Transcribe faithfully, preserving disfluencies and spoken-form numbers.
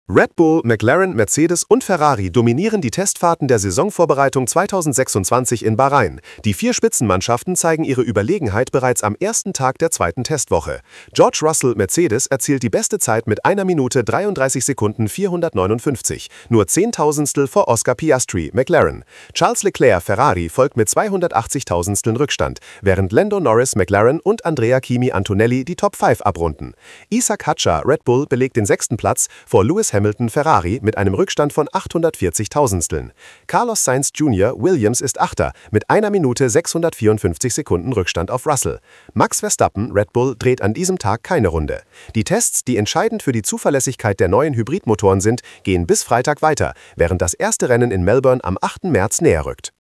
Red Bull, McLaren, Mercedes und Ferrari dominieren die Testfahrten der Saisonvorbereitung zweitausendsechsundzwanzig in Bahrain. Die vier Spitzenmannschaften zeigen ihre Überlegenheit bereits am ersten Tag der zweiten Testwoche. George Russell, Mercedes, erzielt die beste Zeit mit einer Minute dreiunddreißig Sekunden vierhundertneunundfünfzig, nur Zehntausendstel vor Oscar Piastri, McLaren. Charles Leclerc, Ferrari, folgt mit zweihundertachtzigtausendsteln Rückstand, während Lando Norris, McLaren und Andrea Kimi Antonelli die Top fünf abrunden. Isaac Hadjar, Red Bull, belegt den sechsten Platz vor Lewis Hamilton, Ferrari, mit einem Rückstand von achthundertvierzigtausendsteln. Carlos Sainz Junior, Williams, ist Achter mit einer Minute sechshundertvierundfünfzig Sekunden Rückstand auf Russell. Max Verstappen, Red Bull, dreht an diesem Tag keine Runde. Die Tests, die entscheidend für die Zuverlässigkeit der neuen Hybridmotoren sind, gehen bis Freitag weiter, während das erste Rennen in Melbourne am achten März näher rückt.